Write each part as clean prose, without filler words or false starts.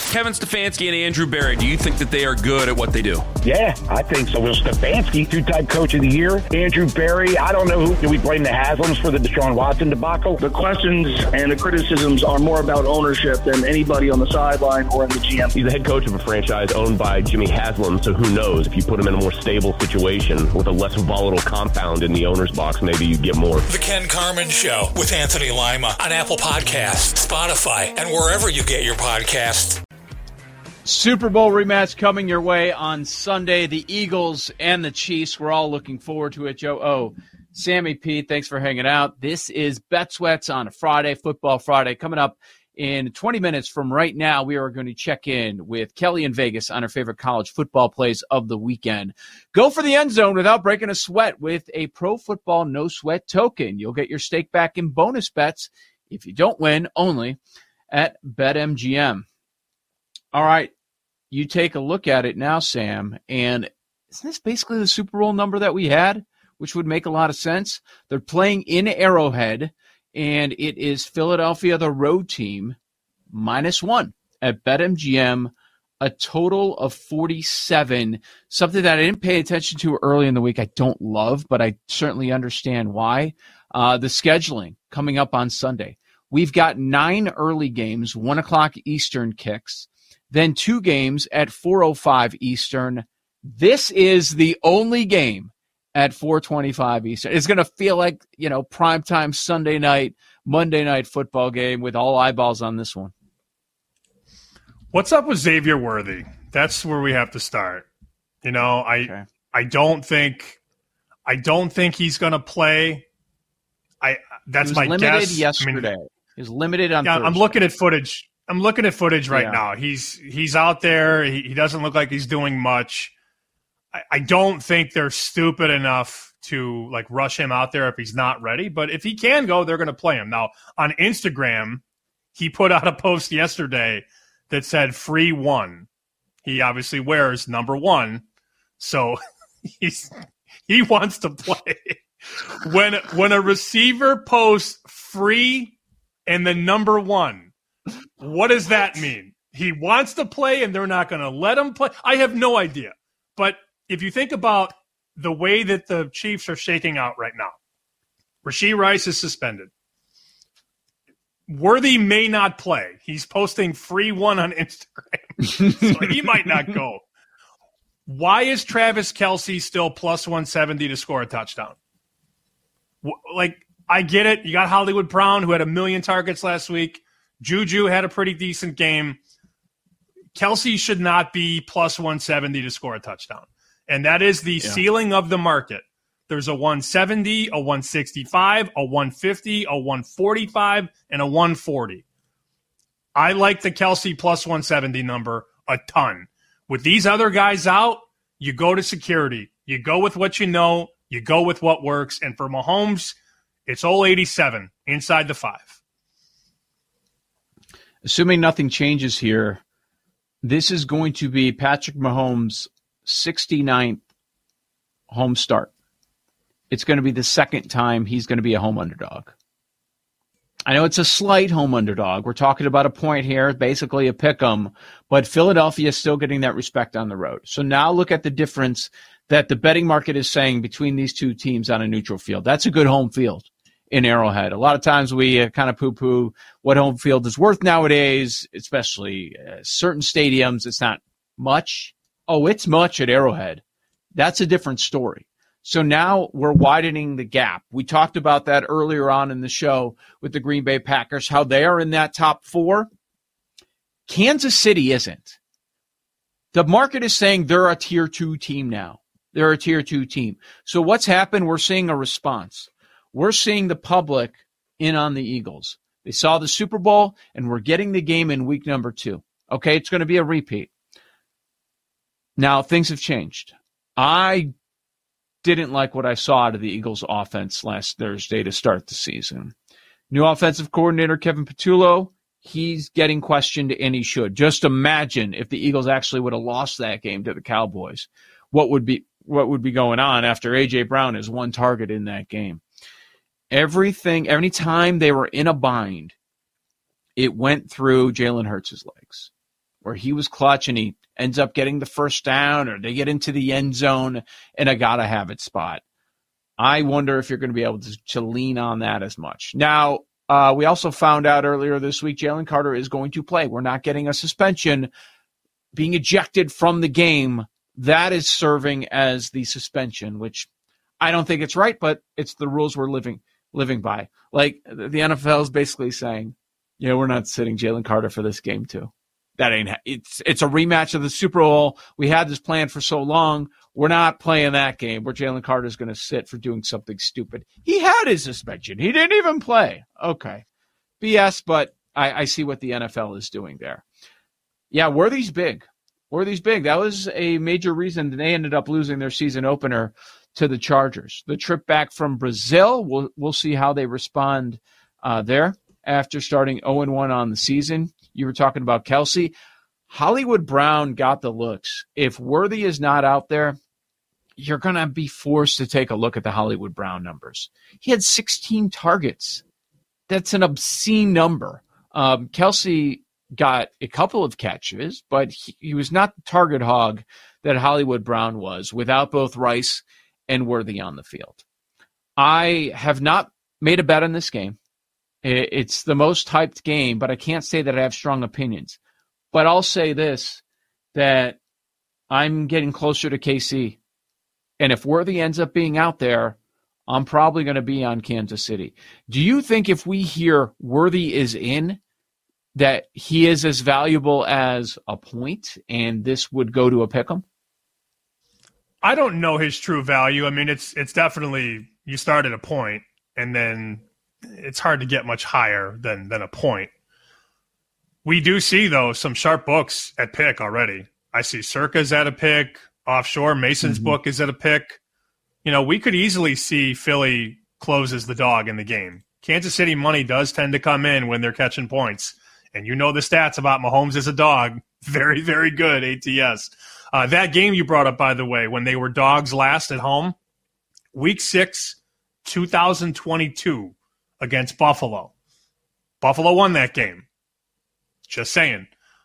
Kevin Stefanski and Andrew Berry, do you think that they are good at what they do? Yeah, I think so. Well, Stefanski, two-time coach of the year. Andrew Berry, I don't know who. Do we blame the Haslams for the Deshaun Watson debacle? The questions and the criticisms are more about ownership than anybody on the sideline or in the GM. He's the head coach of a franchise owned by Jimmy Haslam, so who knows? If you put him in a more stable situation with a less volatile compound in the owner's box, maybe you get more. The Ken Carman Show with Anthony Lima on Apple Podcasts, Spotify, and wherever you get your podcasts. Super Bowl rematch coming your way on Sunday. The Eagles and the Chiefs. We're all looking forward to it, Joe. Oh, Sammy Pete, thanks for hanging out. This is Bet Sweats on a Friday, Football Friday. Coming up in 20 minutes from right now, we are going to check in with Kelly in Vegas on her favorite college football plays of the weekend. Go for the end zone without breaking a sweat with a Pro Football No Sweat token. You'll get your stake back in bonus bets if you don't win, only at BetMGM. All right, you take a look at it now, Sam, and isn't this basically the Super Bowl number that we had, which would make a lot of sense? They're playing in Arrowhead, and it is Philadelphia, the road team, -1 at BetMGM, a total of 47, something that I didn't pay attention to early in the week. I don't love, but I certainly understand why. The scheduling coming up on Sunday. We've got 9 early games, 1 o'clock Eastern kicks, then 2 games at 4:05 Eastern. This is the only game at 4:25 Eastern. It's going to feel like, primetime Sunday night, Monday night football game with all eyeballs on this one. What's up with Xavier Worthy? That's where we have to start. I don't think he's going to play. That's my guess. Limited yesterday. He was limited on Thursday. I'm looking at footage right now. He's out there. He doesn't look like he's doing much. I don't think they're stupid enough to rush him out there if he's not ready. But if he can go, they're going to play him. Now, on Instagram, he put out a post yesterday that said free 1. He obviously wears number 1. So he wants to play. When a receiver posts free and the number 1, what does that mean? He wants to play and they're not going to let him play? I have no idea. But if you think about the way that the Chiefs are shaking out right now, Rashee Rice is suspended. Worthy may not play. He's posting free 1 on Instagram, so he might not go. Why is Travis Kelce still plus 170 to score a touchdown? I get it. You got Hollywood Brown, who had 1 million targets last week. Juju had a pretty decent game. Kelce should not be plus 170 to score a touchdown. And that is the ceiling of the market. There's a 170, a 165, a 150, a 145, and a 140. I like the Kelce plus 170 number a ton. With these other guys out, you go to security. You go with what you know. You go with what works. And for Mahomes, it's all 87 inside the 5. Assuming nothing changes here, this is going to be Patrick Mahomes' 69th home start. It's going to be the second time he's going to be a home underdog. I know it's a slight home underdog. We're talking about a point here, basically a pick 'em, but Philadelphia is still getting that respect on the road. So now look at the difference that the betting market is saying between these two teams on a neutral field. That's a good home field in Arrowhead. A lot of times we kind of poo-poo what home field is worth nowadays, especially certain stadiums. It's not much. Oh, it's much at Arrowhead. That's a different story. So now we're widening the gap. We talked about that earlier on in the show with the Green Bay Packers, how they are in that top 4. Kansas City isn't. The market is saying they're a tier 2 team now. They're a tier 2 team. So what's happened? We're seeing a response. We're seeing the public in on the Eagles. They saw the Super Bowl, and we're getting the game in week number 2. Okay, it's going to be a repeat. Now, things have changed. I didn't like what I saw out of the Eagles' offense last Thursday to start the season. New offensive coordinator Kevin Patullo, he's getting questioned, and he should. Just imagine if the Eagles actually would have lost that game to the Cowboys. What would be going on after A.J. Brown has 1 target in that game? Every time they were in a bind, it went through Jalen Hurts' legs. where he was clutch and he ends up getting the first down or they get into the end zone in a gotta-have-it spot. I wonder if you're going to be able to lean on that as much. Now, we also found out earlier this week Jalen Carter is going to play. We're not getting a suspension. Being ejected from the game, that is serving as the suspension, which I don't think it's right, but it's the rules we're living by. Like, the NFL is basically saying, yeah, we're not sitting Jalen Carter for this game too. It's a rematch of the Super Bowl. We had this planned for so long. We're not playing that game where Jalen Carter is going to sit for doing something stupid. He had his suspension. He didn't even play. Okay. BS, but I see what the NFL is doing there. Yeah, Worthy's big. That was a major reason they ended up losing their season opener to the Chargers. The trip back from Brazil, we'll see how they respond there after starting 0-1 on the season. You were talking about Kelce. Hollywood Brown got the looks. If Worthy is not out there, you're going to be forced to take a look at the Hollywood Brown numbers. He had 16 targets. That's an obscene number. Kelce got a couple of catches, but he was not the target hog that Hollywood Brown was without both Rice and Worthy on the field. I have not made a bet on this game. It's the most hyped game, but I can't say that I have strong opinions. But I'll say this, that I'm getting closer to KC. And if Worthy ends up being out there, I'm probably going to be on Kansas City. Do you think if we hear Worthy is in, that he is as valuable as a point and this would go to a pick'em? I don't know his true value. I mean, it's definitely, you start at a point and then it's hard to get much higher than a point. We do see, though, some sharp books at pick already. I see Circa's at a pick. Offshore, Mason's book is at a pick. You know, we could easily see Philly close as the dog in the game. Kansas City money does tend to come in when they're catching points. And you know the stats about Mahomes as a dog. Very, very good, ATS. That game you brought up, by the way, when they were dogs last at home, Week 6, 2022 against Buffalo. Buffalo won that game. Just saying.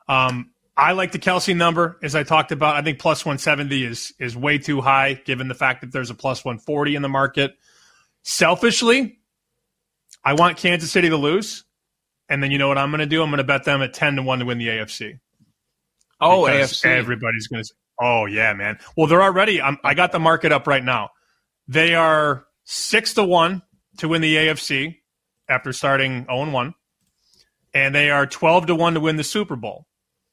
I like the Kelce number, as I talked about. I think plus 170 is way too high, given the fact that there's a plus 140 in the market. Selfishly, I want Kansas City to lose. And then you know what I'm going to do? I'm going to bet them at 10-1 to win the AFC. Oh, because AFC. Everybody's going to say, oh, yeah, man. Well, they're already – I got the market up right now. They are 6-1 to win the AFC after starting 0-1. And they are 12-1 to win the Super Bowl.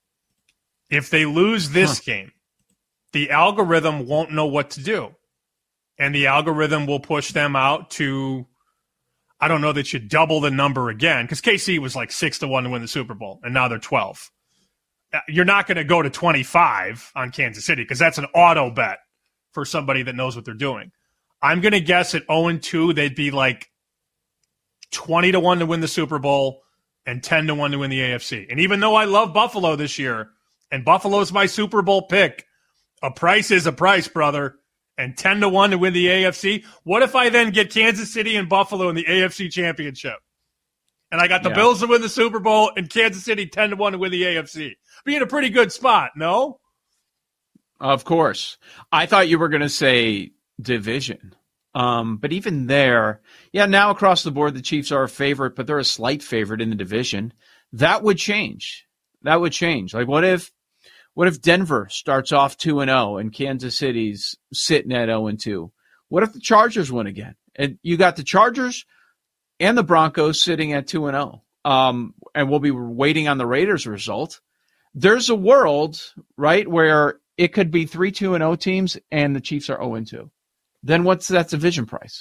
If they lose this game, the algorithm won't know what to do. And the algorithm will push them out to – I don't know that you double the number again, because KC was like 6-1 to win the Super Bowl, and now they're 12. You're not going to go to 25 on Kansas City, because that's an auto bet for somebody that knows what they're doing. I'm going to guess at 0-2, they'd be like 20-1 to win the Super Bowl and 10-1 to win the AFC. And even though I love Buffalo this year, and Buffalo's my Super Bowl pick, a price is a price, brother. And 10-1 to win the AFC. What if I then get Kansas City and Buffalo in the AFC Championship? And I got the Bills to win the Super Bowl and Kansas City 10-1 to win the AFC. Be in a pretty good spot, no? Of course. I thought you were going to say division. But even there, now across the board, the Chiefs are a favorite, but they're a slight favorite in the division. That would change. Like, what if Denver starts off 2-0 and Kansas City's sitting at 0-2? What if the Chargers win again? And you got the Chargers and the Broncos sitting at 2-0. And we'll be waiting on the Raiders result. There's a world, right, where it could be 3-2-0 teams and the Chiefs are 0-2. Then what's that division price?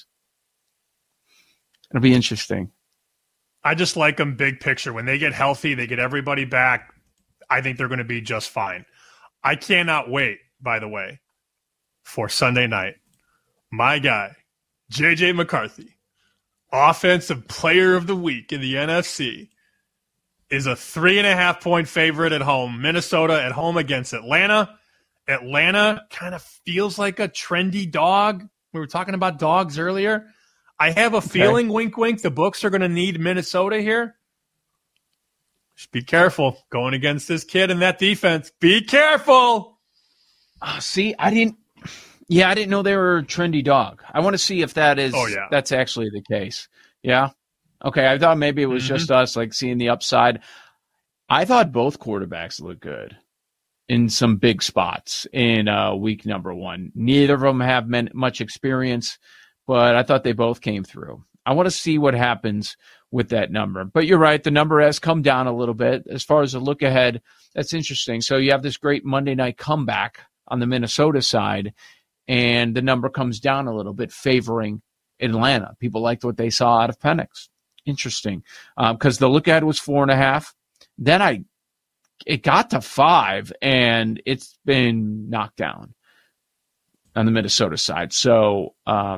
It'll be interesting. I just like them big picture. When they get healthy, they get everybody back. I think they're going to be just fine. I cannot wait, by the way, for Sunday night. My guy, J.J. McCarthy, Offensive Player of the Week in the NFC, is a 3.5-point favorite at home. Minnesota at home against Atlanta. Atlanta kind of feels like a trendy dog. We were talking about dogs earlier. I have a feeling, wink, wink, the books are going to need Minnesota here. Just be careful going against this kid and that defense. Be careful. See, I didn't know they were a trendy dog. I want to see if that is. That's actually the case. Yeah. Okay. I thought maybe it was just us like seeing the upside. I thought both quarterbacks looked good in some big spots in week number 1. Neither of them have much experience, but I thought they both came through. I want to see what happens with that number. But you're right, the number has come down a little bit. As far as the look ahead, that's interesting. So you have this great Monday night comeback on the Minnesota side, and the number comes down a little bit, favoring Atlanta. People liked what they saw out of Penix. Interesting. Because the look ahead was 4.5. Then it got to 5, and it's been knocked down on the Minnesota side. So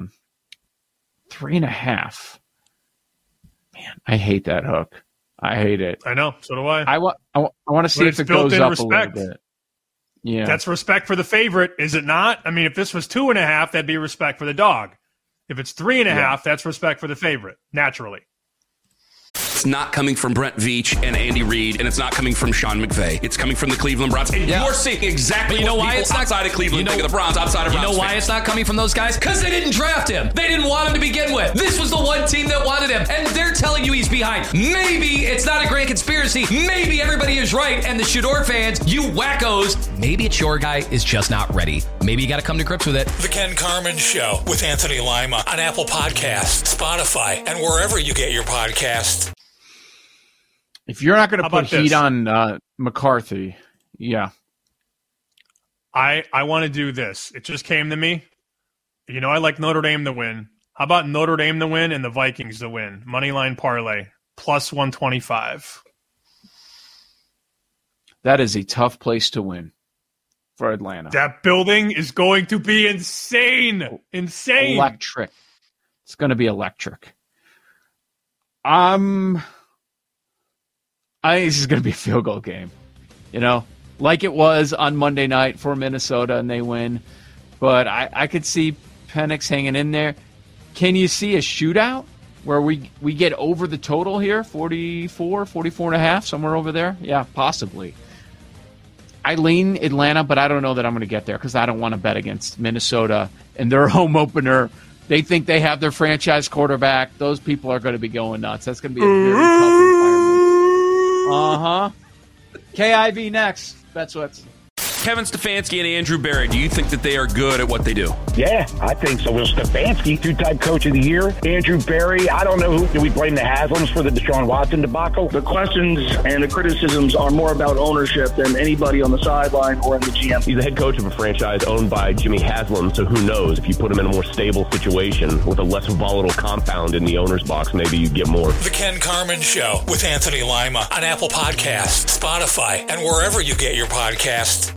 3.5. Man, I hate that hook. I hate it. I know. So do I. I want to see if it goes up respect. a little bit. Yeah, that's respect for the favorite, is it not? I mean, if this was 2.5, that'd be respect for the dog. If it's 3.5, that's respect for the favorite, naturally. It's not coming from Brent Veach and Andy Reid, and it's not coming from Sean McVay. It's coming from the Cleveland Browns. And you're seeing exactly what people outside of Cleveland think of the Browns, outside of Browns. You know why it's not coming from those guys? Because they didn't draft him. They didn't want him to begin with. This was the one team that wanted him, and they're telling you he's behind. Maybe it's not a grand conspiracy. Maybe everybody is right, and the Shador fans, you wackos, maybe it's your guy is just not ready. Maybe you got to come to grips with it. The Ken Carman Show with Anthony Lima on Apple Podcasts, Spotify, and wherever you get your podcasts. If you're not going to put heat on McCarthy, yeah. I want to do this. It just came to me. You know, I like Notre Dame to win. How about Notre Dame to win and the Vikings to win? Moneyline parlay, plus 125. That is a tough place to win for Atlanta. That building is going to be insane. Insane. Electric. It's going to be electric. I think this is going to be a field goal game, like it was on Monday night for Minnesota, and they win. But I could see Penix hanging in there. Can you see a shootout where we get over the total here, 44.5, somewhere over there? Yeah, possibly. I lean Atlanta, but I don't know that I'm going to get there because I don't want to bet against Minnesota and their home opener. They think they have their franchise quarterback. Those people are going to be going nuts. That's going to be a very tough environment. KIV next. That's what's. Kevin Stefanski and Andrew Berry, do you think that they are good at what they do? Yeah, I think so. Will Stefanski, 2-time coach of the year. Andrew Berry, I don't know who. Do we blame the Haslams for the Deshaun Watson debacle? The questions and the criticisms are more about ownership than anybody on the sideline or in the GM. He's the head coach of a franchise owned by Jimmy Haslam, so who knows? If you put him in a more stable situation with a less volatile compound in the owner's box, maybe you get more. The Ken Carman Show with Anthony Lima on Apple Podcasts, Spotify, and wherever you get your podcasts.